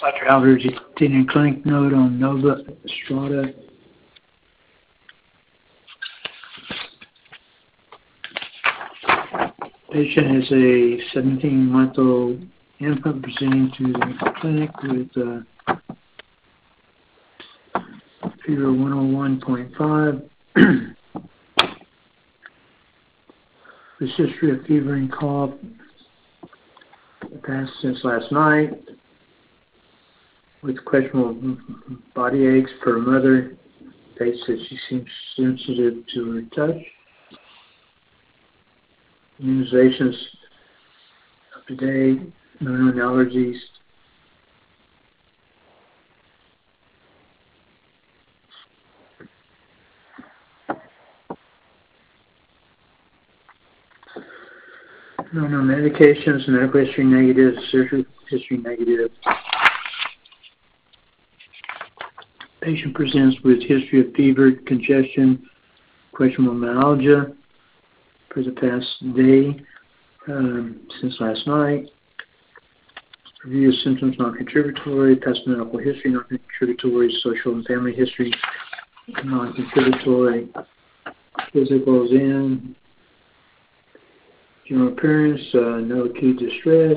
Dr. Albert is taking a clinic note on Nova Strata. Patient is a 17-month-old infant presenting to the clinic with fever 101.5. This history of fever and cough passed since last night with questionable body aches per mother. They said she seems sensitive to her touch. Immunizations up to date, no known allergies. No known medications, medical history negative, surgery history negative. Patient presents with history of fever, congestion, questionable myalgia for the past day since last night. Review of symptoms non-contributory, past medical history non-contributory, social and family history non-contributory, physicals in, general appearance, no acute distress,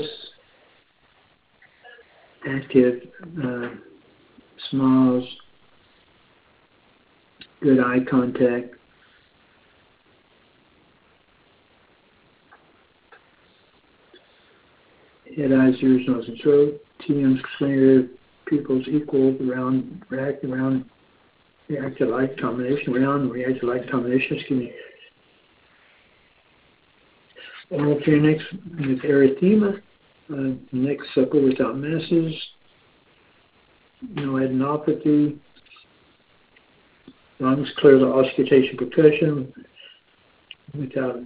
active smiles, good eye contact. Head, eyes, ears, nose, and throat. TM's clear, pupils equal, round, react to light combination, react to light combination, Oral pharynx with erythema, neck supple without masses, no adenopathy, lungs clear to auscultation percussion, without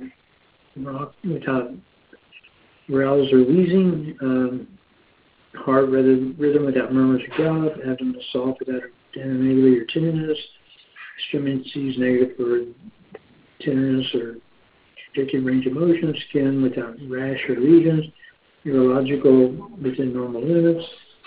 growls or wheezing, heart rhythm without murmurs or gout, abdomen soft without anonymity or tenderness, extremities negative for tenderness or restricted range of motion, skin without rash or lesions, neurological within normal limits.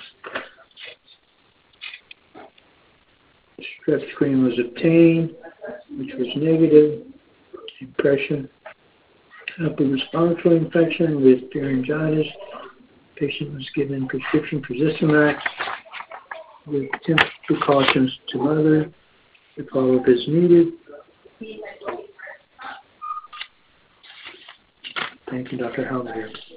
Strep screen was obtained, which was negative. Impression, upper respiratory infection with pharyngitis. Patient was given prescription for Zithromax with temperature precautions to mother. The follow-up is needed. Thank you, Dr. Halbert.